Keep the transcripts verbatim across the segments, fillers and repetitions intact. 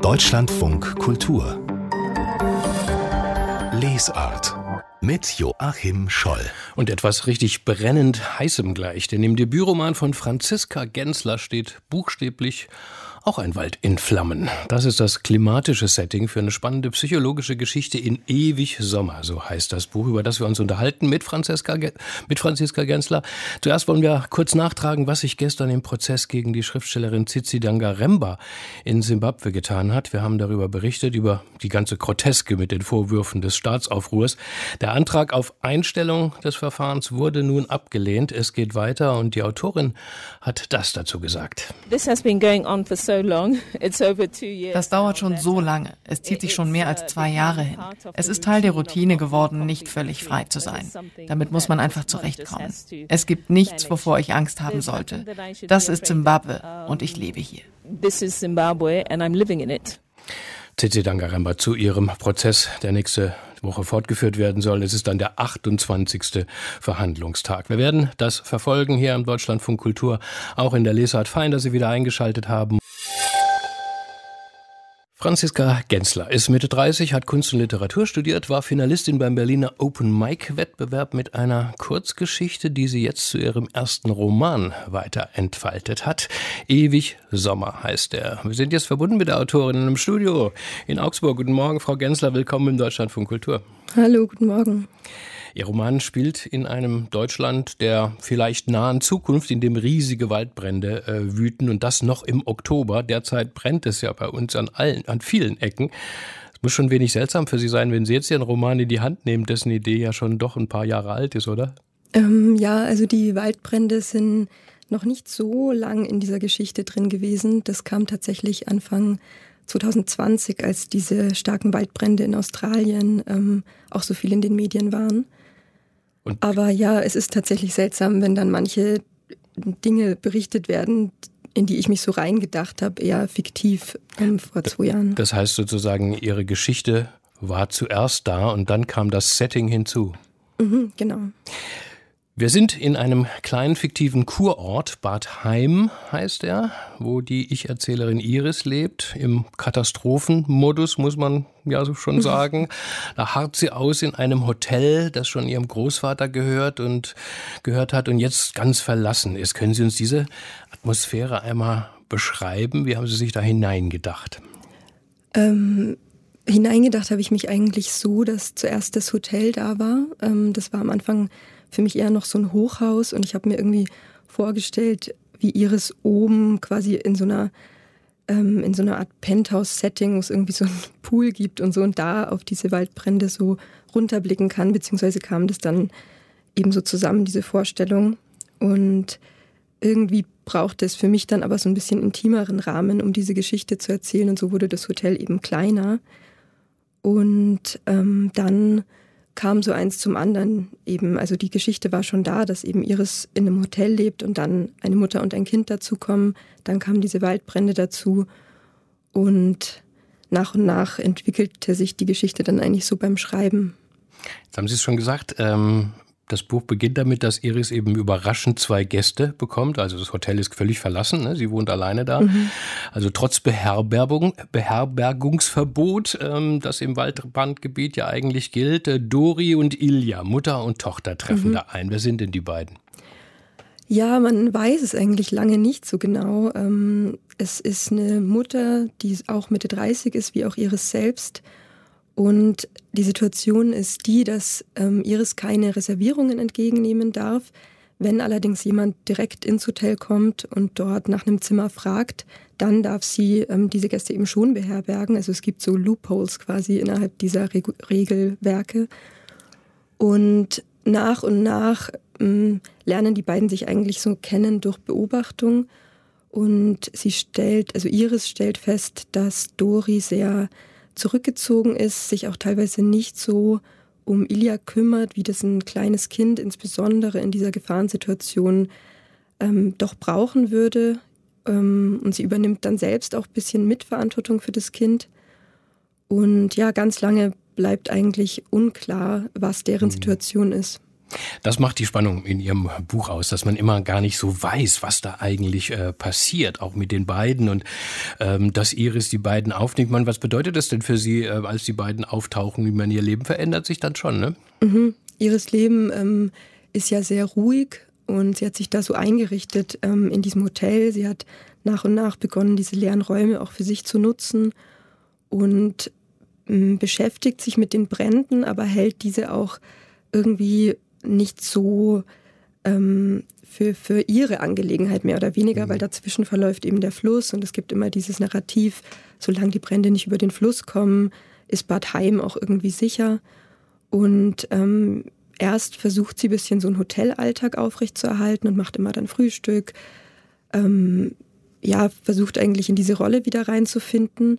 Deutschlandfunk Kultur Lesart mit Joachim Scholl. Und etwas richtig brennend Heißem gleich, denn im Debütroman von Franziska Gensler steht buchstäblich auch ein Wald in Flammen. Das ist das klimatische Setting für eine spannende psychologische Geschichte in Ewig Sommer, so heißt das Buch, über das wir uns unterhalten mit Franziska, mit Franziska Gensler. Zuerst wollen wir kurz nachtragen, was sich gestern im Prozess gegen die Schriftstellerin Tsitsi Dangarembga in Simbabwe getan hat. Wir haben darüber berichtet, über die ganze Groteske mit den Vorwürfen des Staatsaufruhrs. Der Antrag auf Einstellung des Verfahrens wurde nun abgelehnt. Es geht weiter und die Autorin hat das dazu gesagt. This has been going on for so long. It's over two years. Das dauert schon so lange. Es zieht sich schon mehr als zwei Jahre hin. Es ist Teil der Routine geworden, nicht völlig frei zu sein. Damit muss man einfach zurechtkommen. Es gibt nichts, wovor ich Angst haben sollte. Das ist Simbabwe und ich lebe hier. This is Zimbabwe and I'm living in it. Tsitsi Dangarembga zu ihrem Prozess, der nächste Woche fortgeführt werden soll. Es ist dann der achtundzwanzigste Verhandlungstag. Wir werden das verfolgen hier im Deutschlandfunk Kultur, auch in der Lesart. Fein, dass Sie wieder eingeschaltet haben. Franziska Gensler ist Mitte dreißig, hat Kunst und Literatur studiert, war Finalistin beim Berliner Open-Mic-Wettbewerb mit einer Kurzgeschichte, die sie jetzt zu ihrem ersten Roman weiterentfaltet hat. Ewig Sommer heißt er. Wir sind jetzt verbunden mit der Autorin im Studio in Augsburg. Guten Morgen, Frau Gensler, willkommen im Deutschlandfunk Kultur. Hallo, guten Morgen. Ihr Roman spielt in einem Deutschland der vielleicht nahen Zukunft, in dem riesige Waldbrände äh, wüten und das noch im Oktober. Derzeit brennt es ja bei uns an allen, an vielen Ecken. Es muss schon wenig seltsam für Sie sein, wenn Sie jetzt Ihren Roman in die Hand nehmen, dessen Idee ja schon doch ein paar Jahre alt ist, oder? Ähm, ja, also die Waldbrände sind noch nicht so lang in dieser Geschichte drin gewesen. Das kam tatsächlich Anfang zwanzig zwanzig, als diese starken Waldbrände in Australien ähm, auch so viel in den Medien waren. Und Aber ja, es ist tatsächlich seltsam, wenn dann manche Dinge berichtet werden, in die ich mich so reingedacht habe, eher fiktiv ähm, vor zwei Jahren. Das heißt sozusagen, Ihre Geschichte war zuerst da und dann kam das Setting hinzu. Mhm, genau. Wir sind in einem kleinen fiktiven Kurort, Bad Heim heißt er, wo die Ich-Erzählerin Iris lebt. Im Katastrophenmodus, muss man ja so schon sagen. Da harrt sie aus in einem Hotel, das schon ihrem Großvater gehört und gehört hat und jetzt ganz verlassen ist. Können Sie uns diese Atmosphäre einmal beschreiben? Wie haben Sie sich da hineingedacht? Ähm, hineingedacht habe ich mich eigentlich so, dass zuerst das Hotel da war. Ähm, das war am Anfang für mich eher noch so ein Hochhaus und ich habe mir irgendwie vorgestellt, wie Iris oben quasi in so einer ähm, in so einer Art Penthouse-Setting, wo es irgendwie so einen Pool gibt und so und da auf diese Waldbrände so runterblicken kann, beziehungsweise kam das dann eben so zusammen, diese Vorstellung. Und irgendwie brauchte es für mich dann aber so ein bisschen intimeren Rahmen, um diese Geschichte zu erzählen und so wurde das Hotel eben kleiner. Und ähm, dann kam so eins zum anderen eben, also die Geschichte war schon da, dass eben Iris in einem Hotel lebt und dann eine Mutter und ein Kind dazukommen, dann kamen diese Waldbrände dazu und nach und nach entwickelte sich die Geschichte dann eigentlich so beim Schreiben. Jetzt haben Sie es schon gesagt, ähm das Buch beginnt damit, dass Iris eben überraschend zwei Gäste bekommt. Also das Hotel ist völlig verlassen, ne? Sie wohnt alleine da. Mhm. Also trotz Beherbergung, Beherbergungsverbot, ähm, das im Waldbrandgebiet ja eigentlich gilt. Äh, Dori und Ilja, Mutter und Tochter, treffen mhm. da ein. Wer sind denn die beiden? Ja, man weiß es eigentlich lange nicht so genau. Ähm, es ist eine Mutter, die auch Mitte dreißig ist, wie auch Iris selbst. Und die Situation ist die, dass ähm, Iris keine Reservierungen entgegennehmen darf. Wenn allerdings jemand direkt ins Hotel kommt und dort nach einem Zimmer fragt, dann darf sie ähm, diese Gäste eben schon beherbergen. Also es gibt so Loopholes quasi innerhalb dieser Reg- Regelwerke. Und nach und nach ähm, lernen die beiden sich eigentlich so kennen durch Beobachtung. Und sie stellt, also Iris stellt fest, dass Dori sehr zurückgezogen ist, sich auch teilweise nicht so um Ilja kümmert, wie das ein kleines Kind insbesondere in dieser Gefahrensituation ähm, doch brauchen würde. Ähm, und sie übernimmt dann selbst auch ein bisschen Mitverantwortung für das Kind. Und ja, ganz lange bleibt eigentlich unklar, was deren Situation ist. Das macht die Spannung in Ihrem Buch aus, dass man immer gar nicht so weiß, was da eigentlich äh, passiert, auch mit den beiden und ähm, dass Iris die beiden aufnimmt. Man, was bedeutet das denn für Sie, äh, als die beiden auftauchen? Ich meine, Ihr Leben verändert sich dann schon, ne? Mhm. Iris Leben ähm, ist ja sehr ruhig und sie hat sich da so eingerichtet ähm, in diesem Hotel. Sie hat nach und nach begonnen, diese leeren Räume auch für sich zu nutzen und ähm, beschäftigt sich mit den Bränden, aber hält diese auch irgendwie nicht so ähm, für, für ihre Angelegenheit mehr oder weniger, mhm. weil dazwischen verläuft eben der Fluss und es gibt immer dieses Narrativ, solange die Brände nicht über den Fluss kommen, ist Bad Heim auch irgendwie sicher. Und ähm, erst versucht sie ein bisschen so einen Hotelalltag aufrechtzuerhalten und macht immer dann Frühstück, ähm, ja, versucht eigentlich in diese Rolle wieder reinzufinden.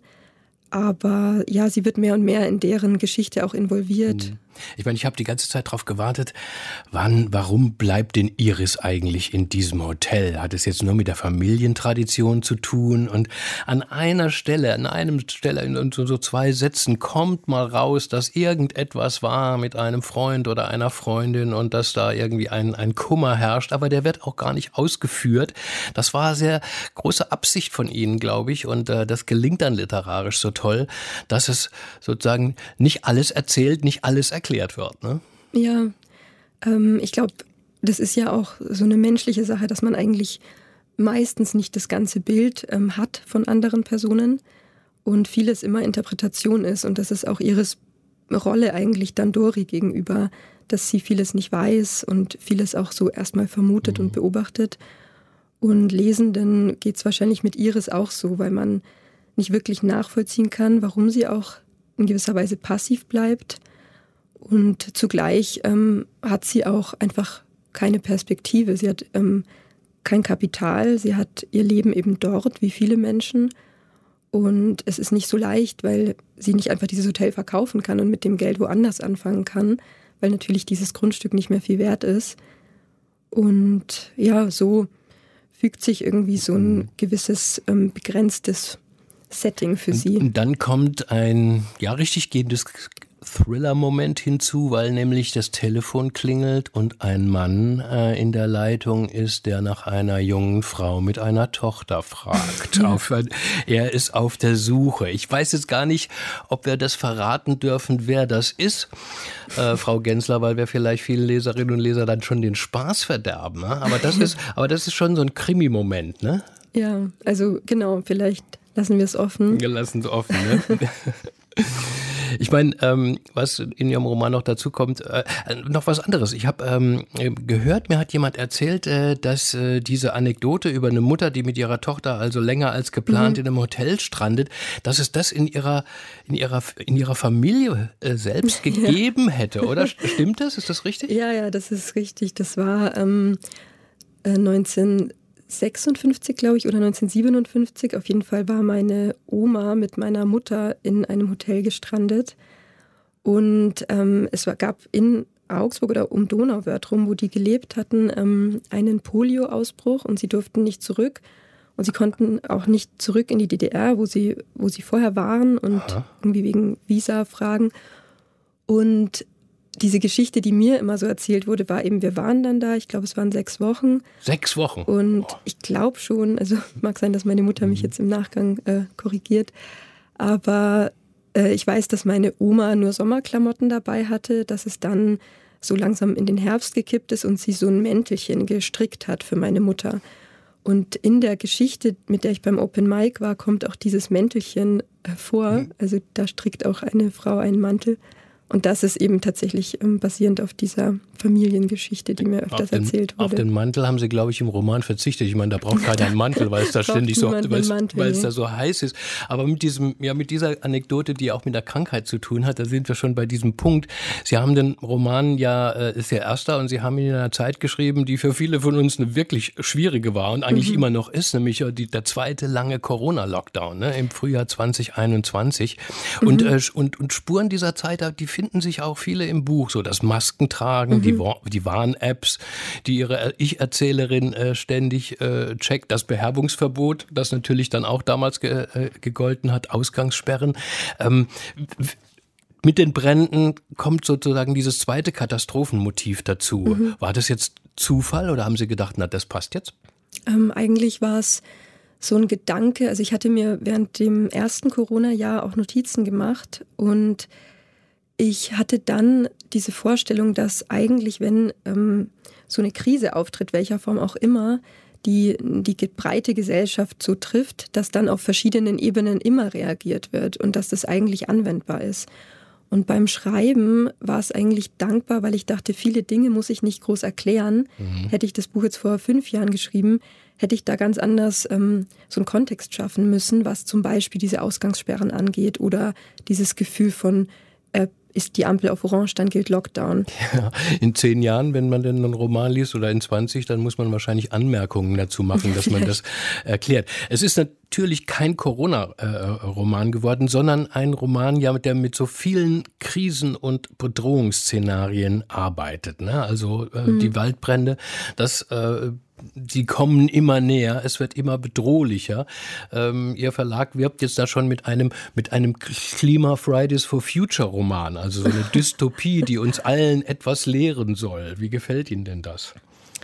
Aber ja, sie wird mehr und mehr in deren Geschichte auch involviert. Ich meine, ich habe die ganze Zeit darauf gewartet, wann, warum bleibt denn Iris eigentlich in diesem Hotel? Hat es jetzt nur mit der Familientradition zu tun? Und an einer Stelle, an einem Stelle in so, so zwei Sätzen kommt mal raus, dass irgendetwas war mit einem Freund oder einer Freundin und dass da irgendwie ein, ein Kummer herrscht. Aber der wird auch gar nicht ausgeführt. Das war sehr große Absicht von Ihnen, glaube ich. Und äh, das gelingt dann literarisch so toll, dass es sozusagen nicht alles erzählt, nicht alles erklärt. erklärt wird, ne? Ja, ähm, ich glaube, das ist ja auch so eine menschliche Sache, dass man eigentlich meistens nicht das ganze Bild ähm, hat von anderen Personen und vieles immer Interpretation ist und das ist auch Iris Rolle eigentlich dann Dori gegenüber, dass sie vieles nicht weiß und vieles auch so erstmal vermutet mhm. und beobachtet und Lesenden geht es wahrscheinlich mit Iris auch so, weil man nicht wirklich nachvollziehen kann, warum sie auch in gewisser Weise passiv bleibt. Und zugleich ähm, hat sie auch einfach keine Perspektive. Sie hat ähm, kein Kapital, sie hat ihr Leben eben dort, wie viele Menschen. Und es ist nicht so leicht, weil sie nicht einfach dieses Hotel verkaufen kann und mit dem Geld woanders anfangen kann, weil natürlich dieses Grundstück nicht mehr viel wert ist. Und ja, so fügt sich irgendwie so ein gewisses ähm, begrenztes Setting für sie. Und dann kommt ein ja richtig gehendes Thriller-Moment hinzu, weil nämlich das Telefon klingelt und ein Mann äh, in der Leitung ist, der nach einer jungen Frau mit einer Tochter fragt. Ja. Auf, er ist auf der Suche. Ich weiß jetzt gar nicht, ob wir das verraten dürfen, wer das ist, äh, Frau Gensler, weil wir vielleicht vielen Leserinnen und Lesern dann schon den Spaß verderben. Ne? Aber das ist, aber das ist schon so ein Krimi-Moment, ne? Ja, also genau, vielleicht lassen wir es offen. Wir lassen es offen, ne? Ich meine, ähm, was in Ihrem Roman noch dazu kommt, äh, noch was anderes. Ich habe ähm, gehört, mir hat jemand erzählt, äh, dass äh, diese Anekdote über eine Mutter, die mit ihrer Tochter also länger als geplant mhm. in einem Hotel strandet, dass es das in ihrer in ihrer in ihrer Familie äh, selbst gegeben ja. hätte, oder? Stimmt das? Ist das richtig? Ja, ja, das ist richtig. Das war ähm, neunzehnhundertsechsundfünfzig, glaube ich, oder neunzehnhundertsiebenundfünfzig. Auf jeden Fall war meine Oma mit meiner Mutter in einem Hotel gestrandet. Und ähm, es war, gab in Augsburg oder um Donauwörth rum, wo die gelebt hatten, ähm, einen Polioausbruch und sie durften nicht zurück. Und sie konnten auch nicht zurück in die D D R, wo sie, wo sie vorher waren und Aha. irgendwie wegen Visa-Fragen. Und diese Geschichte, die mir immer so erzählt wurde, war eben, wir waren dann da, ich glaube, es waren sechs Wochen. Sechs Wochen? Und oh. ich glaube schon, also mag sein, dass meine Mutter mich jetzt im Nachgang äh, korrigiert, aber äh, ich weiß, dass meine Oma nur Sommerklamotten dabei hatte, dass es dann so langsam in den Herbst gekippt ist und sie so ein Mäntelchen gestrickt hat für meine Mutter. Und in der Geschichte, mit der ich beim Open Mic war, kommt auch dieses Mäntelchen hervor. Mhm. Also da strickt auch eine Frau einen Mantel. Und das ist eben tatsächlich ähm, basierend auf dieser Familiengeschichte, die mir öfters den, erzählt wurde. Auf den Mantel haben Sie, glaube ich, im Roman verzichtet. Ich meine, da braucht keiner einen Mantel, weil es da ständig so, weil es, weil es da so heiß ist. Aber mit diesem, ja, mit dieser Anekdote, die auch mit der Krankheit zu tun hat, da sind wir schon bei diesem Punkt. Sie haben den Roman ja, äh, ist Ihr erster, und Sie haben ihn in einer Zeit geschrieben, die für viele von uns eine wirklich schwierige war und eigentlich mhm. immer noch ist, nämlich die, der zweite lange Corona-Lockdown, ne, im Frühjahr zwanzig einundzwanzig. Mhm. Und, äh, und, und Spuren dieser Zeit, die finden sich auch viele im Buch, so das Maskentragen, mhm. die, die Warn-Apps, die ihre Ich-Erzählerin äh, ständig äh, checkt, das Bewerbungsverbot, das natürlich dann auch damals ge, äh, gegolten hat, Ausgangssperren. Ähm, mit den Bränden kommt sozusagen dieses zweite Katastrophenmotiv dazu. Mhm. War das jetzt Zufall oder haben Sie gedacht, na, das passt jetzt? Ähm, eigentlich war es so ein Gedanke. Also ich hatte mir während dem ersten Corona-Jahr auch Notizen gemacht und ich hatte dann diese Vorstellung, dass eigentlich, wenn ähm, so eine Krise auftritt, welcher Form auch immer, die die breite Gesellschaft so trifft, dass dann auf verschiedenen Ebenen immer reagiert wird und dass das eigentlich anwendbar ist. Und beim Schreiben war es eigentlich dankbar, weil ich dachte, viele Dinge muss ich nicht groß erklären. Mhm. Hätte ich das Buch jetzt vor fünf Jahren geschrieben, hätte ich da ganz anders ähm, so einen Kontext schaffen müssen, was zum Beispiel diese Ausgangssperren angeht oder dieses Gefühl von, äh, ist die Ampel auf Orange, dann gilt Lockdown. Ja, in zehn Jahren, wenn man denn einen Roman liest oder in zwanzig, dann muss man wahrscheinlich Anmerkungen dazu machen, dass man das erklärt. Es ist natürlich kein Corona-Roman geworden, sondern ein Roman, ja, der mit so vielen Krisen- und Bedrohungsszenarien arbeitet. Ne? Also äh, mhm. die Waldbrände, das äh, die kommen immer näher, es wird immer bedrohlicher. Ähm, Ihr Verlag wirbt jetzt da schon mit einem, mit einem Klima Fridays for Future Roman, also so eine Dystopie, die uns allen etwas lehren soll. Wie gefällt Ihnen denn das?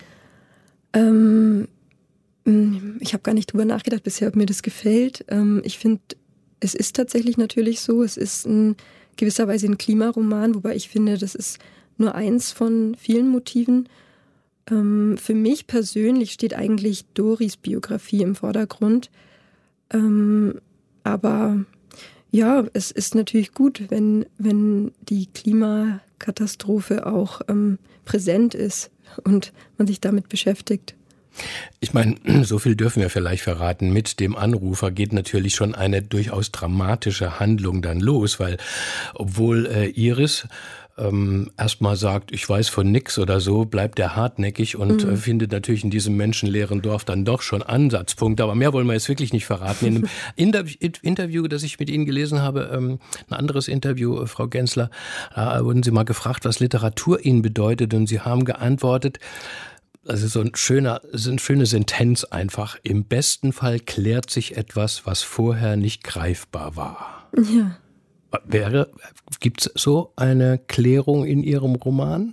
Ähm, ich habe gar nicht drüber nachgedacht bisher, ob mir das gefällt. Ähm, ich finde, es ist tatsächlich natürlich so, es ist in gewisser Weise ein Klimaroman, wobei ich finde, das ist nur eins von vielen Motiven. Für mich persönlich steht eigentlich Doris Biografie im Vordergrund. Ähm, aber ja, es ist natürlich gut, wenn, wenn die Klimakatastrophe auch ähm, präsent ist und man sich damit beschäftigt. Ich meine, so viel dürfen wir vielleicht verraten. Mit dem Anrufer geht natürlich schon eine durchaus dramatische Handlung dann los, weil obwohl äh, Iris ähm, erstmal sagt, ich weiß von nix oder so, bleibt er hartnäckig und mhm. äh, findet natürlich in diesem menschenleeren Dorf dann doch schon Ansatzpunkte. Aber mehr wollen wir jetzt wirklich nicht verraten. In einem Interv- Interview, das ich mit Ihnen gelesen habe, ähm, ein anderes Interview, äh, Frau Gensler, da wurden Sie mal gefragt, was Literatur Ihnen bedeutet, und Sie haben geantwortet, also so ein schöner, so eine schöne Sentenz einfach. Im besten Fall klärt sich etwas, was vorher nicht greifbar war. Ja. Wäre, gibt's so eine Klärung in Ihrem Roman?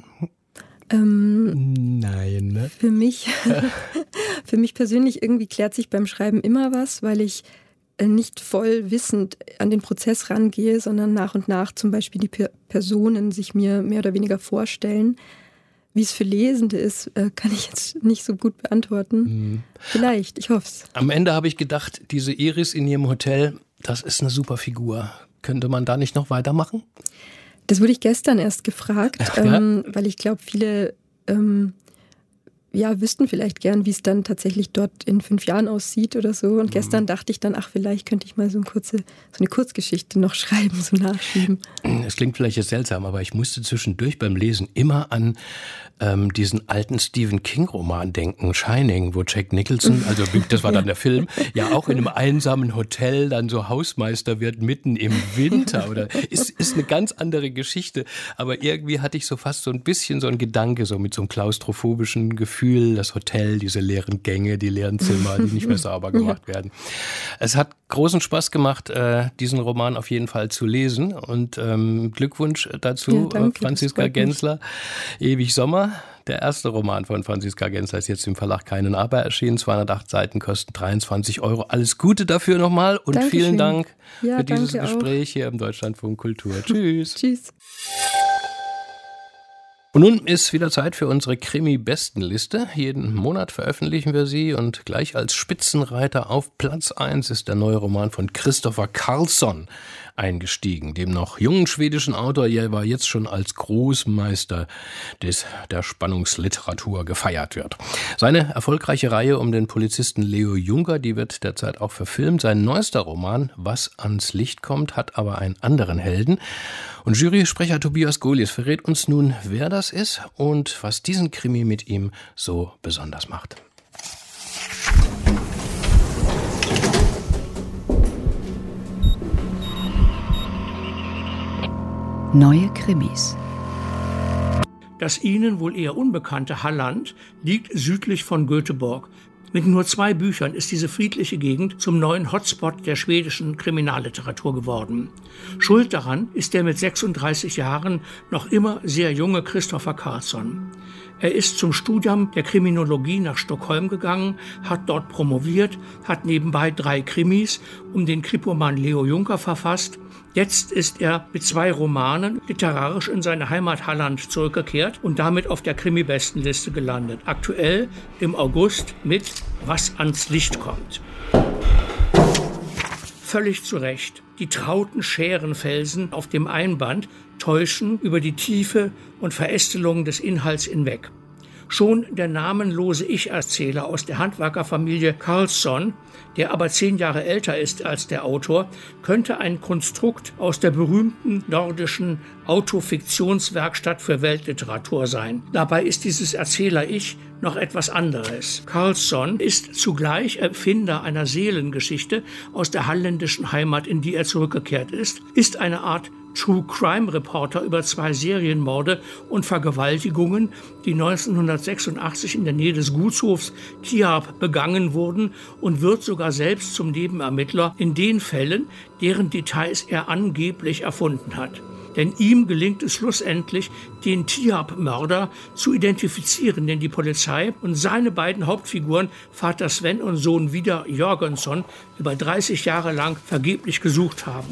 Ähm, Nein, ne? Für mich, für mich persönlich irgendwie klärt sich beim Schreiben immer was, weil ich nicht voll wissend an den Prozess rangehe, sondern nach und nach zum Beispiel die per- Personen sich mir mehr oder weniger vorstellen. Wie es für Lesende ist, kann ich jetzt nicht so gut beantworten. Mhm. Vielleicht, ich hoffe es. Am Ende habe ich gedacht, diese Iris in ihrem Hotel, das ist eine super Figur. Könnte man da nicht noch weitermachen? Das wurde ich gestern erst gefragt, Ach, ja? ähm, weil ich glaube, viele ähm, ja, wüssten vielleicht gern, wie es dann tatsächlich dort in fünf Jahren aussieht oder so. Und mhm. gestern dachte ich dann, ach, vielleicht könnte ich mal so eine kurze, so eine Kurzgeschichte noch schreiben, so nachschieben. Es klingt vielleicht jetzt seltsam, aber ich musste zwischendurch beim Lesen immer an ähm, diesen alten Stephen King-Roman denken, Shining, wo Jack Nicholson, also das war dann der Film, ja auch in einem einsamen Hotel dann so Hausmeister wird mitten im Winter. Oder ist, ist eine ganz andere Geschichte. Aber irgendwie hatte ich so fast so ein bisschen so einen Gedanke, so mit so einem klaustrophobischen Gefühl, das Hotel, diese leeren Gänge, die leeren Zimmer, die nicht mehr sauber gemacht ja. werden. Es hat großen Spaß gemacht, äh, diesen Roman auf jeden Fall zu lesen. Und ähm, Glückwunsch dazu, ja, danke, Franziska Gensler. Ewig Sommer, der erste Roman von Franziska Gensler, ist jetzt im Verlag Keinen Aber erschienen. zweihundertacht Seiten, kosten dreiundzwanzig Euro. Alles Gute dafür nochmal und Dankeschön. Vielen Dank ja, für dieses Gespräch auch. Hier im Deutschlandfunk Kultur. Tschüss. Tschüss. Und nun ist wieder Zeit für unsere Krimi-Bestenliste. Jeden Monat veröffentlichen wir sie und gleich als Spitzenreiter auf Platz eins ist der neue Roman von Christopher Carlsson eingestiegen. Dem noch jungen schwedischen Autor, der war jetzt schon als Großmeister des, der Spannungsliteratur gefeiert wird. Seine erfolgreiche Reihe um den Polizisten Leo Juncker, die wird derzeit auch verfilmt. Sein neuester Roman, Was ans Licht kommt, hat aber einen anderen Helden. Und Jurysprecher Tobias Golies verrät uns nun, wer das ist und was diesen Krimi mit ihm so besonders macht. Neue Krimis. Das Ihnen wohl eher unbekannte Halland liegt südlich von Göteborg. Mit nur zwei Büchern ist diese friedliche Gegend zum neuen Hotspot der schwedischen Kriminalliteratur geworden. Schuld daran ist der mit sechsunddreißig Jahren noch immer sehr junge Christopher Carlsson. Er ist zum Studium der Kriminologie nach Stockholm gegangen, hat dort promoviert, hat nebenbei drei Krimis um den Kripoman Leo Juncker verfasst. Jetzt ist er mit zwei Romanen literarisch in seine Heimat Halland zurückgekehrt und damit auf der Krimi-Bestenliste gelandet. Aktuell im August mit Was ans Licht kommt. Völlig zu Recht. Die trauten Scherenfelsen auf dem Einband täuschen über die Tiefe und Verästelung des Inhalts hinweg. Schon der namenlose Ich-Erzähler aus der Handwerkerfamilie Carlsson, der aber zehn Jahre älter ist als der Autor, könnte ein Konstrukt aus der berühmten nordischen Autofiktionswerkstatt für Weltliteratur sein. Dabei ist dieses Erzähler-Ich noch etwas anderes. Carlsson ist zugleich Erfinder einer Seelengeschichte aus der holländischen Heimat, in die er zurückgekehrt ist, ist eine Art True-Crime-Reporter über zwei Serienmorde und Vergewaltigungen, die neunzehnhundertsechsundachtzig in der Nähe des Gutshofs Tierp begangen wurden, und wird sogar selbst zum Nebenermittler in den Fällen, deren Details er angeblich erfunden hat. Denn ihm gelingt es schlussendlich, den Tierp-Mörder zu identifizieren, den die Polizei und seine beiden Hauptfiguren, Vater Sven und Sohn Vidar Jörgensson, über dreißig Jahre lang vergeblich gesucht haben.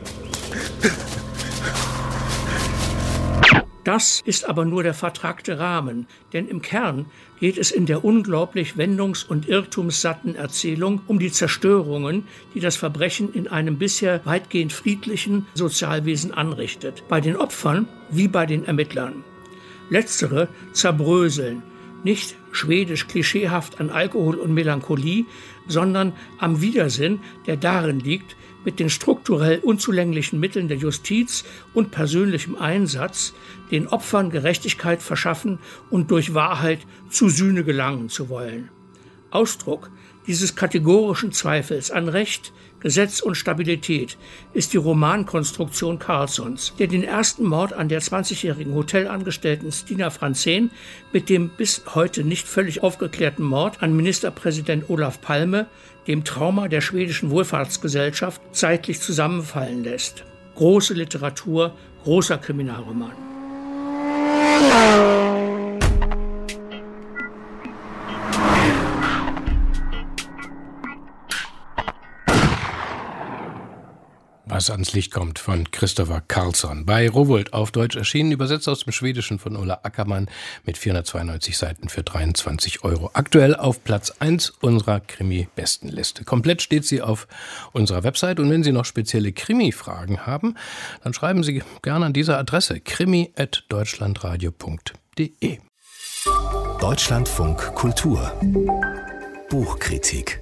Das ist aber nur der vertrackte Rahmen, denn im Kern geht es in der unglaublich wendungs- und irrtumssatten Erzählung um die Zerstörungen, die das Verbrechen in einem bisher weitgehend friedlichen Sozialwesen anrichtet. Bei den Opfern wie bei den Ermittlern. Letztere zerbröseln, nicht schwedisch klischeehaft an Alkohol und Melancholie, sondern am Widersinn, der darin liegt, mit den strukturell unzulänglichen Mitteln der Justiz und persönlichem Einsatz den Opfern Gerechtigkeit verschaffen und durch Wahrheit zu Sühne gelangen zu wollen. Ausdruck dieses kategorischen Zweifels an Recht, Gesetz und Stabilität ist die Romankonstruktion Carlssons, der den ersten Mord an der zwanzigjährigen Hotelangestellten Stina Franzén mit dem bis heute nicht völlig aufgeklärten Mord an Ministerpräsident Olof Palme, dem Trauma der schwedischen Wohlfahrtsgesellschaft, zeitlich zusammenfallen lässt. Große Literatur, großer Kriminalroman. Was ans Licht kommt von Christopher Carlsson. Bei Rowohlt auf Deutsch erschienen, übersetzt aus dem Schwedischen von Ulla Ackermann mit vierhundertzweiundneunzig Seiten für dreiundzwanzig Euro. Aktuell auf Platz eins unserer Krimi-Bestenliste. Komplett steht sie auf unserer Website, und wenn Sie noch spezielle Krimi-Fragen haben, dann schreiben Sie gerne an diese Adresse krimi at deutschlandradio punkt de. Deutschlandfunk Kultur Buchkritik.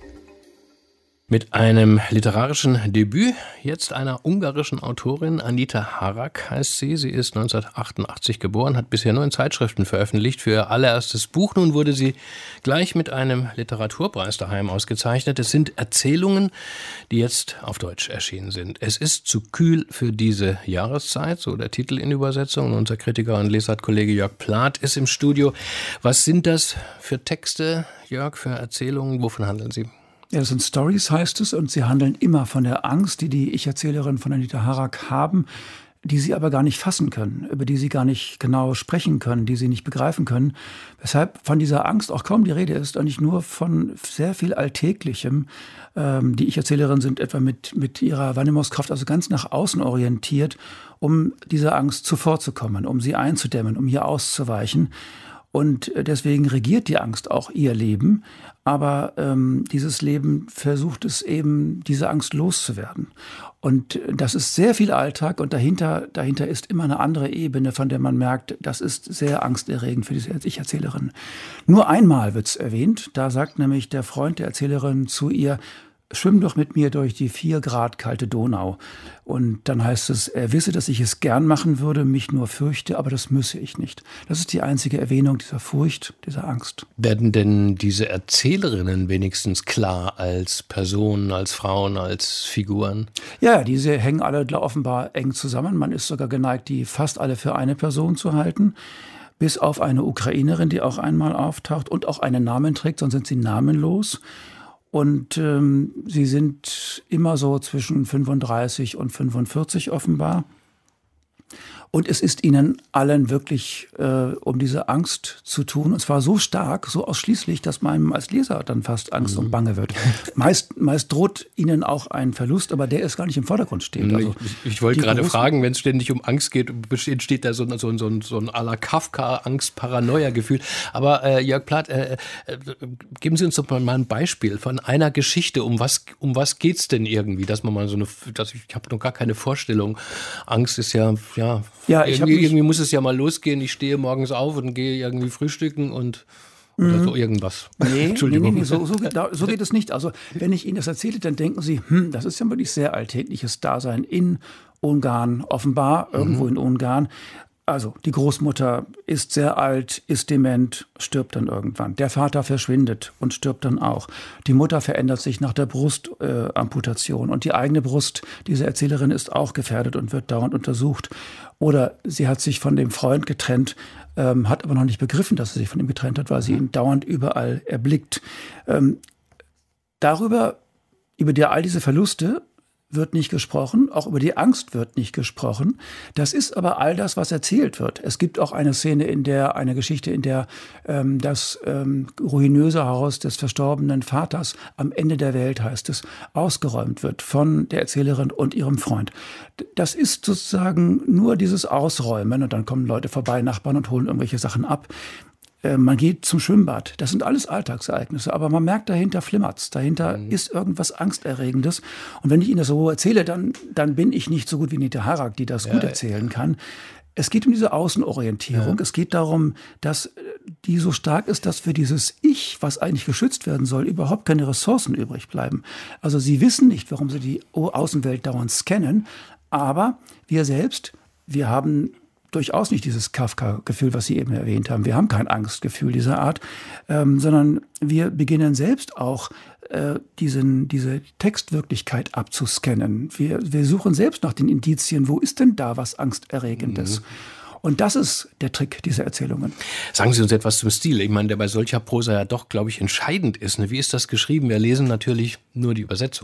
Mit einem literarischen Debüt, jetzt einer ungarischen Autorin, Anita Harak heißt sie. Sie ist neunzehnhundertachtundachtzig geboren, hat bisher nur in Zeitschriften veröffentlicht. Für ihr allererstes Buch nun wurde sie gleich mit einem Literaturpreis daheim ausgezeichnet. Es sind Erzählungen, die jetzt auf Deutsch erschienen sind. Es ist zu kühl für diese Jahreszeit, so der Titel in Übersetzung. Und unser Kritiker und Lesart-Kollege Jörg Plath ist im Studio. Was sind das für Texte, Jörg, für Erzählungen? Wovon handeln sie? Ja, das sind Stories, heißt es, und sie handeln immer von der Angst, die die Ich-Erzählerin von Anita Harak haben, die sie aber gar nicht fassen können, über die sie gar nicht genau sprechen können, die sie nicht begreifen können. Weshalb von dieser Angst auch kaum die Rede ist, eigentlich nur von sehr viel Alltäglichem. Ähm, die Ich-Erzählerin sind etwa mit, mit ihrer Wahrnehmungskraft also ganz nach außen orientiert, um dieser Angst zuvorzukommen, um sie einzudämmen, um ihr auszuweichen. Und deswegen regiert die Angst auch ihr Leben. Aber ähm, dieses Leben versucht es eben, diese Angst loszuwerden. Und das ist sehr viel Alltag, und dahinter, dahinter ist immer eine andere Ebene, von der man merkt, das ist sehr angsterregend für diese Ich-Erzählerin. Nur einmal wird es erwähnt. Da sagt nämlich der Freund der Erzählerin zu ihr: Schwimm doch mit mir durch die vier Grad kalte Donau. Und dann heißt es, er wisse, dass ich es gern machen würde, mich nur fürchte, aber das müsse ich nicht. Das ist die einzige Erwähnung dieser Furcht, dieser Angst. Werden denn diese Erzählerinnen wenigstens klar als Personen, als Frauen, als Figuren? Ja, diese hängen alle offenbar eng zusammen. Man ist sogar geneigt, die fast alle für eine Person zu halten. bis auf eine Ukrainerin, die auch einmal auftaucht und auch einen Namen trägt, sonst sind sie namenlos. Und ähm, sie sind immer so zwischen fünfunddreißig und fünfundvierzig offenbar. Und es ist ihnen allen wirklich äh, um diese Angst zu tun. Und zwar so stark, so ausschließlich, dass man als Leser dann fast Angst mhm. und Bange wird. Meist, meist droht ihnen auch ein Verlust, aber der ist gar nicht im Vordergrund steht. Also ich ich wollte gerade fragen, wenn es ständig um Angst geht, entsteht da so, so, so, so ein à la Kafka-Angst-Paranoia-Gefühl. Aber äh, Jörg Plath, äh, äh, geben Sie uns doch mal ein Beispiel von einer Geschichte. Um was, um was geht's denn irgendwie? Dass man mal so eine, dass ich, ich habe noch gar keine Vorstellung. Angst ist ja, ja... Ja, ich irgendwie, mich, irgendwie muss es ja mal losgehen. Ich stehe morgens auf und gehe irgendwie frühstücken und oder mm. so irgendwas. Nee, Entschuldigung. Nee, nee, so, so, so geht es nicht. Also wenn ich Ihnen das erzähle, dann denken Sie, hm, das ist ja wirklich sehr alltägliches Dasein in Ungarn, offenbar irgendwo mhm. in Ungarn. Also die Großmutter ist sehr alt, ist dement, stirbt dann irgendwann. Der Vater verschwindet und stirbt dann auch. Die Mutter verändert sich nach der Brustamputation. Äh, und die eigene Brust, diese Erzählerin, ist auch gefährdet und wird dauernd untersucht. Oder sie hat sich von dem Freund getrennt, ähm, hat aber noch nicht begriffen, dass sie sich von ihm getrennt hat, weil sie ihn dauernd überall erblickt. Ähm, darüber, über die, all diese Verluste wird nicht gesprochen, auch über die Angst wird nicht gesprochen. Das ist aber all das, was erzählt wird. Es gibt auch eine Szene, in der, eine Geschichte, in der ähm, das ähm, ruinöse Haus des verstorbenen Vaters am Ende der Welt, heißt es, ausgeräumt wird von der Erzählerin und ihrem Freund. Das ist sozusagen nur dieses Ausräumen und dann kommen Leute vorbei, Nachbarn und holen irgendwelche Sachen ab. Man geht zum Schwimmbad. Das sind alles Alltagsereignisse. Aber man merkt, dahinter flimmert's. Dahinter mhm. ist irgendwas Angsterregendes. Und wenn ich Ihnen das so erzähle, dann, dann bin ich nicht so gut wie Anita Harak, die das ja, gut erzählen kann. Es geht um diese Außenorientierung. Ja. Es geht darum, dass die so stark ist, dass für dieses Ich, was eigentlich geschützt werden soll, überhaupt keine Ressourcen übrig bleiben. Also Sie wissen nicht, warum Sie die Außenwelt dauernd scannen. Aber wir selbst, wir haben durchaus nicht dieses Kafka-Gefühl, was Sie eben erwähnt haben. Wir haben kein Angstgefühl dieser Art, ähm, sondern wir beginnen selbst auch äh, diesen, diese Textwirklichkeit abzuscannen. Wir, wir suchen selbst nach den Indizien, wo ist denn da was Angsterregendes? Mhm. Und das ist der Trick dieser Erzählungen. Sagen Sie uns etwas zum Stil. Ich meine, der bei solcher Prosa ja doch, glaube ich, entscheidend ist. Ne? Wie ist das geschrieben? Wir lesen natürlich nur die Übersetzung.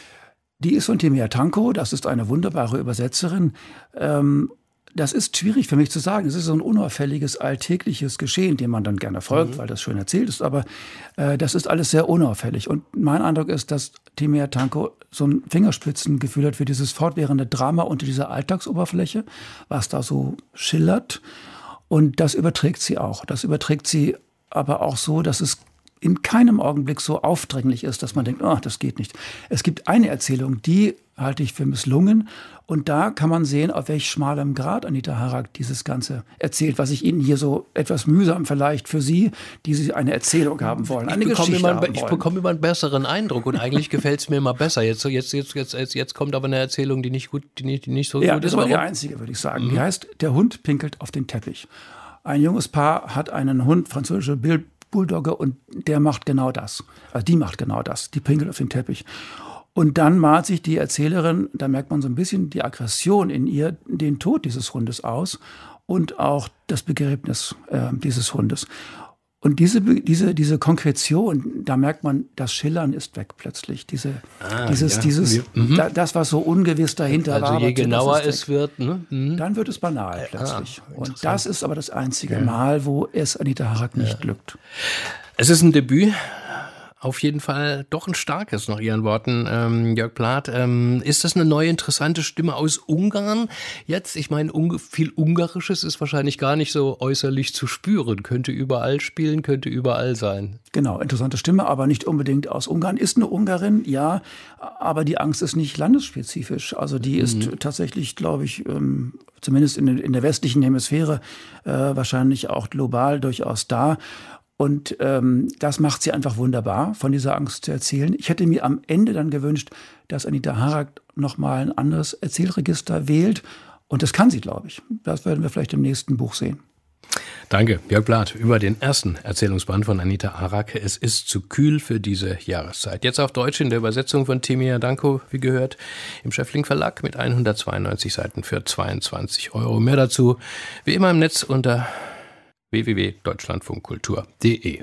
Die ist von Timea Tanko, das ist eine wunderbare Übersetzerin. Ähm, Das ist schwierig für mich zu sagen. Es ist so ein unauffälliges, alltägliches Geschehen, dem man dann gerne folgt, mhm. weil das schön erzählt ist. Aber äh, das ist alles sehr unauffällig. Und mein Eindruck ist, dass Timea Tanko so ein Fingerspitzengefühl hat für dieses fortwährende Drama unter dieser Alltagsoberfläche, was da so schillert. Und das überträgt sie auch. Das überträgt sie aber auch so, dass es in keinem Augenblick so aufdringlich ist, dass man denkt, oh, das geht nicht. Es gibt eine Erzählung, die halte ich für misslungen. Und da kann man sehen, auf welch schmalem Grad Anita Harak dieses Ganze erzählt, was ich Ihnen hier so etwas mühsam vielleicht für Sie, die Sie eine Erzählung haben wollen, eine ich Geschichte immer, haben Ich wollen. bekomme immer einen besseren Eindruck und eigentlich gefällt es mir immer besser. Jetzt, jetzt, jetzt, jetzt, jetzt kommt aber eine Erzählung, die nicht, gut, die nicht, die nicht so ja, gut ist. Ja, das war die einzige, würde ich sagen. Mhm. Die heißt, der Hund pinkelt auf den Teppich. Ein junges Paar hat einen Hund, französische Bild, Bulldogge, und der macht genau das. Also die macht genau das. Die pinkelt auf den Teppich. Und dann malt sich die Erzählerin, da merkt man so ein bisschen die Aggression in ihr, den Tod dieses Hundes aus und auch das Begräbnis äh, dieses Hundes. Und diese, diese, diese Konkretion, da merkt man, das Schillern ist weg plötzlich. Diese, ah, dieses, ja. dieses, Wir, mhm. da, das, was so ungewiss dahinter also war. Also je genauer es wird, ne? Mhm. Dann wird es banal plötzlich. Ah, und das ist aber das einzige ja. Mal, wo es Anita Harak nicht ja. glückt. Es ist ein Debüt. Auf jeden Fall doch ein starkes, nach Ihren Worten, ähm, Jörg Plath. Ähm, ist das eine neue, interessante Stimme aus Ungarn jetzt? Ich meine, un- viel Ungarisches ist wahrscheinlich gar nicht so äußerlich zu spüren. Könnte überall spielen, könnte überall sein. Genau, interessante Stimme, aber nicht unbedingt aus Ungarn. Ist eine Ungarin, ja, aber die Angst ist nicht landesspezifisch. Also die ist mhm. tatsächlich, glaube ich, ähm, zumindest in, in der westlichen Hemisphäre äh, wahrscheinlich auch global durchaus da. Und ähm, das macht sie einfach wunderbar, von dieser Angst zu erzählen. Ich hätte mir am Ende dann gewünscht, dass Anita Harak nochmal ein anderes Erzählregister wählt. Und das kann sie, glaube ich. Das werden wir vielleicht im nächsten Buch sehen. Danke, Jörg Plath, über den ersten Erzählungsband von Anita Harak. Es ist zu kühl für diese Jahreszeit. Jetzt auf Deutsch in der Übersetzung von Timea Tanko, wie gehört, im Schäffling Verlag mit hundertzweiundneunzig Seiten für zweiundzwanzig Euro. Mehr dazu wie immer im Netz unter w w w punkt deutschlandfunkkultur punkt d e.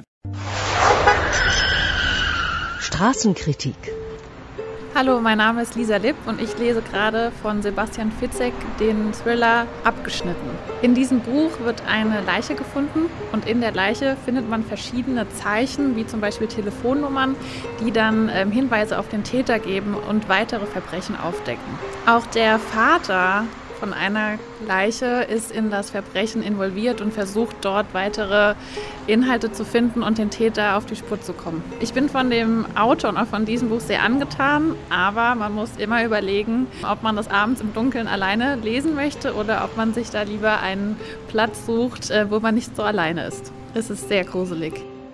Straßenkritik. Hallo, mein Name ist Lisa Lipp und ich lese gerade von Sebastian Fitzek den Thriller Abgeschnitten. In diesem Buch wird eine Leiche gefunden und in der Leiche findet man verschiedene Zeichen, wie zum Beispiel Telefonnummern, die dann ähm, Hinweise auf den Täter geben und weitere Verbrechen aufdecken. Auch der Vater von einer Leiche ist in das Verbrechen involviert und versucht dort weitere Inhalte zu finden und den Täter auf die Spur zu kommen. Ich bin von dem Autor und auch von diesem Buch sehr angetan, aber man muss immer überlegen, ob man das abends im Dunkeln alleine lesen möchte oder ob man sich da lieber einen Platz sucht, wo man nicht so alleine ist. Es ist sehr gruselig.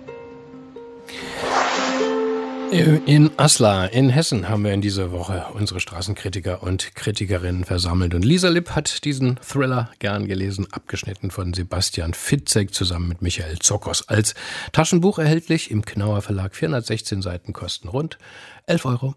In Aslar in Hessen haben wir in dieser Woche unsere Straßenkritiker und Kritikerinnen versammelt. Und Lisa Lipp hat diesen Thriller gern gelesen, abgeschnitten von Sebastian Fitzek zusammen mit Michael Zokos. Als Taschenbuch erhältlich im Knauer Verlag, vierhundertsechzehn Seiten, kosten rund elf Euro.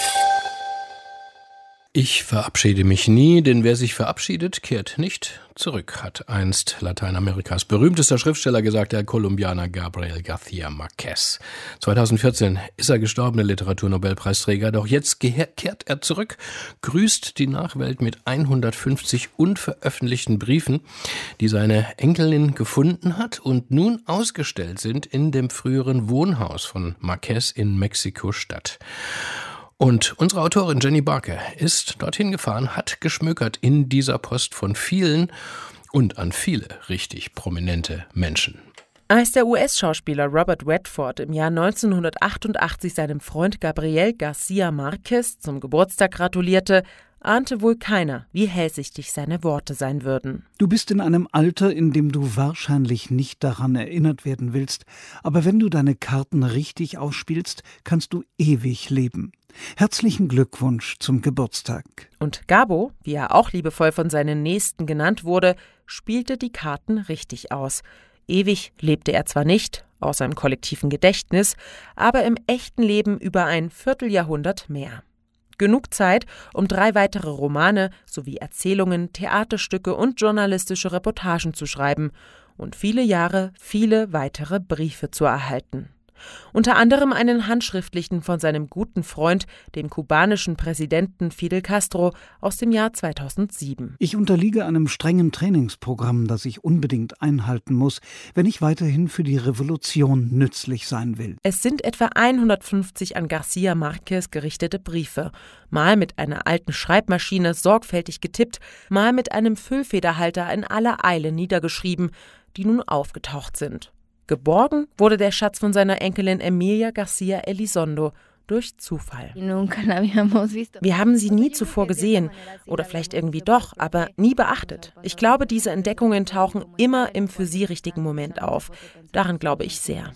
Ich verabschiede mich nie, denn wer sich verabschiedet, kehrt nicht zurück, hat einst Lateinamerikas berühmtester Schriftsteller gesagt, der Kolumbianer Gabriel García Márquez. zweitausendvierzehn ist er gestorben, der Literaturnobelpreisträger, doch jetzt kehrt er zurück, grüßt die Nachwelt mit hundertfünfzig unveröffentlichten Briefen, die seine Enkelin gefunden hat und nun ausgestellt sind in dem früheren Wohnhaus von Márquez in Mexiko-Stadt. Und unsere Autorin Jenny Barker ist dorthin gefahren, hat geschmökert in dieser Post von vielen und an viele richtig prominente Menschen. Als der U S-Schauspieler Robert Redford im Jahr neunzehnhundertachtundachtzig seinem Freund Gabriel García Márquez zum Geburtstag gratulierte, ahnte wohl keiner, wie hellsichtig seine Worte sein würden. Du bist in einem Alter, in dem du wahrscheinlich nicht daran erinnert werden willst, aber wenn du deine Karten richtig ausspielst, kannst du ewig leben. Herzlichen Glückwunsch zum Geburtstag. Und Gabo, wie er auch liebevoll von seinen Nächsten genannt wurde, spielte die Karten richtig aus. Ewig lebte er zwar nicht, außer im kollektiven Gedächtnis, aber im echten Leben über ein Vierteljahrhundert mehr. Genug Zeit, um drei weitere Romane sowie Erzählungen, Theaterstücke und journalistische Reportagen zu schreiben und viele Jahre, viele weitere Briefe zu erhalten. Unter anderem einen handschriftlichen von seinem guten Freund, dem kubanischen Präsidenten Fidel Castro, aus dem Jahr zweitausendsieben. Ich unterliege einem strengen Trainingsprogramm, das ich unbedingt einhalten muss, wenn ich weiterhin für die Revolution nützlich sein will. Es sind etwa hundertfünfzig an García Márquez gerichtete Briefe, mal mit einer alten Schreibmaschine sorgfältig getippt, mal mit einem Füllfederhalter in aller Eile niedergeschrieben, die nun aufgetaucht sind. Geborgen wurde der Schatz von seiner Enkelin Emilia García Elizondo durch Zufall. Wir haben sie nie zuvor gesehen, oder vielleicht irgendwie doch, aber nie beachtet. Ich glaube, diese Entdeckungen tauchen immer im für sie richtigen Moment auf. Daran glaube ich sehr.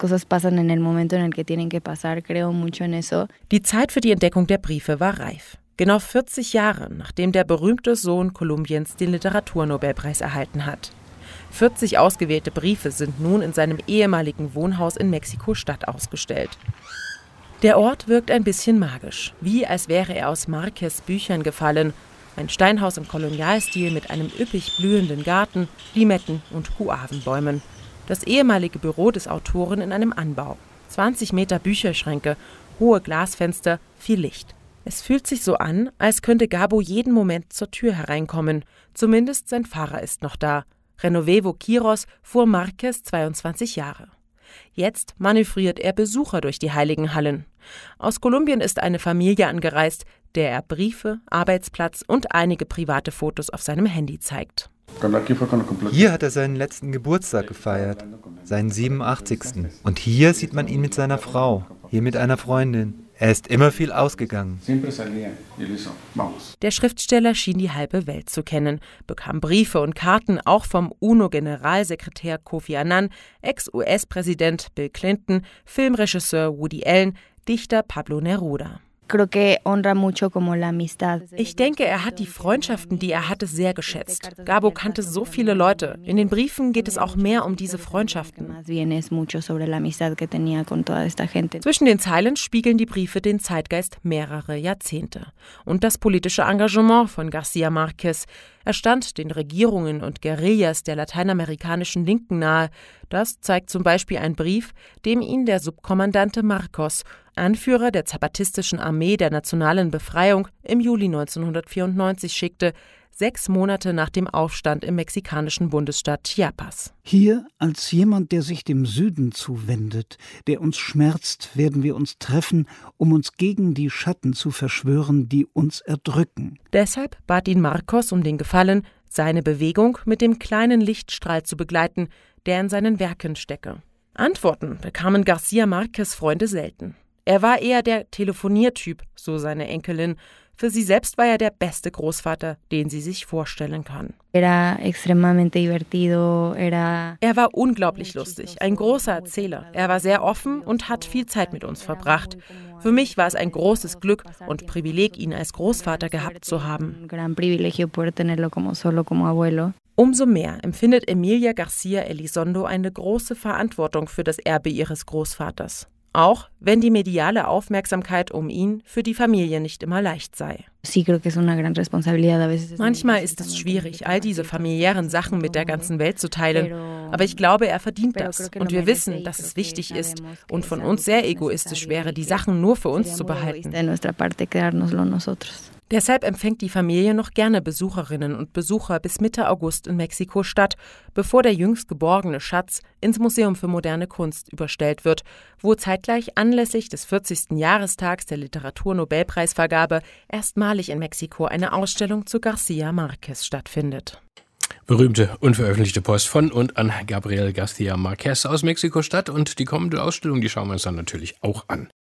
Die Zeit für die Entdeckung der Briefe war reif. Genau vierzig Jahre, nachdem der berühmte Sohn Kolumbiens den Literaturnobelpreis erhalten hat. vierzig ausgewählte Briefe sind nun in seinem ehemaligen Wohnhaus in Mexiko-Stadt ausgestellt. Der Ort wirkt ein bisschen magisch, wie als wäre er aus Márquez Büchern gefallen. Ein Steinhaus im Kolonialstil mit einem üppig blühenden Garten, Limetten und Guavenbäumen. Das ehemalige Büro des Autoren in einem Anbau. zwanzig Meter Bücherschränke, hohe Glasfenster, viel Licht. Es fühlt sich so an, als könnte Gabo jeden Moment zur Tür hereinkommen. Zumindest sein Fahrer ist noch da. Renovevo Quiros fuhr Márquez zweiundzwanzig Jahre. Jetzt manövriert er Besucher durch die heiligen Hallen. Aus Kolumbien ist eine Familie angereist, der er Briefe, Arbeitsplatz und einige private Fotos auf seinem Handy zeigt. Hier hat er seinen letzten Geburtstag gefeiert, seinen siebenundachtzigsten Und hier sieht man ihn mit seiner Frau, hier mit einer Freundin. Er ist immer viel ausgegangen. Der Schriftsteller schien die halbe Welt zu kennen, bekam Briefe und Karten auch vom U N O-Generalsekretär Kofi Annan, Ex-U S-Präsident Bill Clinton, Filmregisseur Woody Allen, Dichter Pablo Neruda. Ich denke, er hat die Freundschaften, die er hatte, sehr geschätzt. Gabo kannte so viele Leute. In den Briefen geht es auch mehr um diese Freundschaften. Zwischen den Zeilen spiegeln die Briefe den Zeitgeist mehrerer Jahrzehnte und das politische Engagement von García Márquez. Er stand den Regierungen und Guerillas der lateinamerikanischen Linken nahe. Das zeigt zum Beispiel ein Brief, dem ihn der Subkommandante Marcos, Anführer der zapatistischen Armee der nationalen Befreiung, im Juli neunzehnhundertvierundneunzig schickte, sechs Monate nach dem Aufstand im mexikanischen Bundesstaat Chiapas. Hier, als jemand, der sich dem Süden zuwendet, der uns schmerzt, werden wir uns treffen, um uns gegen die Schatten zu verschwören, die uns erdrücken. Deshalb bat ihn Marcos um den Gefallen, seine Bewegung mit dem kleinen Lichtstrahl zu begleiten, der in seinen Werken stecke. Antworten bekamen García Márquez Freunde selten. Er war eher der Telefoniertyp, so seine Enkelin. Für sie selbst war er der beste Großvater, den sie sich vorstellen kann. Er war unglaublich lustig, ein großer Erzähler. Er war sehr offen und hat viel Zeit mit uns verbracht. Für mich war es ein großes Glück und Privileg, ihn als Großvater gehabt zu haben. Umso mehr empfindet Emilia García Elizondo eine große Verantwortung für das Erbe ihres Großvaters. Auch wenn die mediale Aufmerksamkeit um ihn für die Familie nicht immer leicht sei. Manchmal ist es schwierig, all diese familiären Sachen mit der ganzen Welt zu teilen. Aber ich glaube, er verdient das. Und wir wissen, dass es wichtig ist und von uns sehr egoistisch wäre, die Sachen nur für uns zu behalten. Deshalb empfängt die Familie noch gerne Besucherinnen und Besucher bis Mitte August in Mexiko-Stadt, bevor der jüngst geborgene Schatz ins Museum für moderne Kunst überstellt wird, wo zeitgleich anlässlich des vierzigsten Jahrestags der Literaturnobelpreisvergabe erstmalig in Mexiko eine Ausstellung zu García Márquez stattfindet. Berühmte unveröffentlichte Post von und an Gabriel García Márquez aus Mexiko-Stadt. Und die kommende Ausstellung, die schauen wir uns dann natürlich auch an.